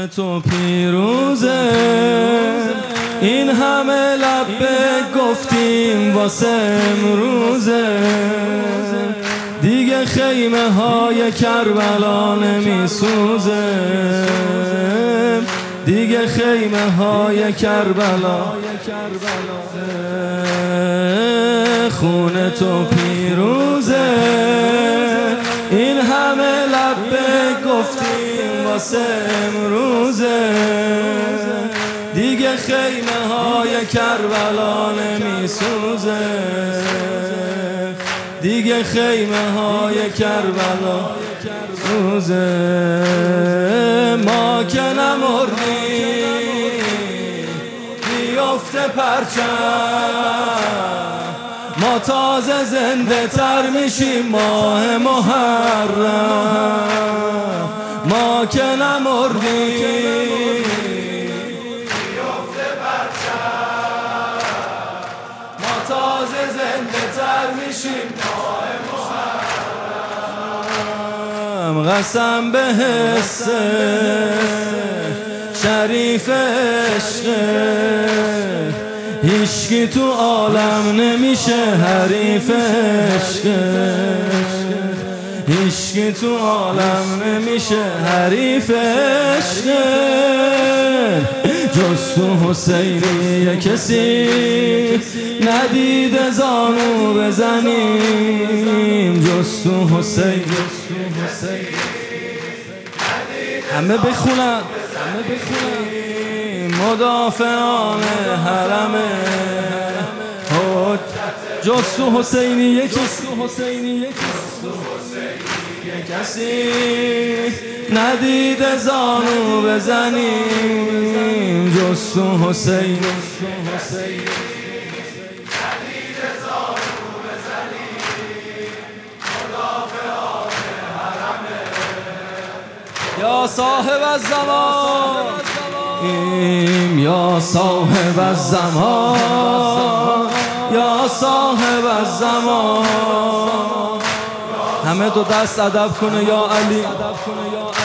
خون تو پیروزه، این همه لبه گفتیم واسه امروزه، دیگه خیمه های کربلا نمیسوزه، دیگه خیمه های کربلا. خون تو پیروزه، این همه لبه گفتیم واسه امروزه، دیگه خیمه های کربلا نمیسوزه، دیگه خیمه های کربلا سوزه. ما که نمردیم بیفته پرچم، ما تازه زنده تر میشیم ماه محرم. ما که نمردیم بیفته پرچم، ما تازه زنده تر میشیم ماه محرم. قسم به حس شریف عشق، هیچکی تو عالم نمیشه حریف عشق، هیچکی تو عالم نمیشه حریف عشق، جز تو حسینی کسی ندیده زانو بزنیم، جز تو حسین. همه بخونن مدافعان حرمه، جز تو حسینی کسی ندیده زانو بزنیم، جز تو حسین. یا صاحب الزمان، یا صاحب الزمان، یا صاحب الزمان. همه دو دست ادب کنه یا علی.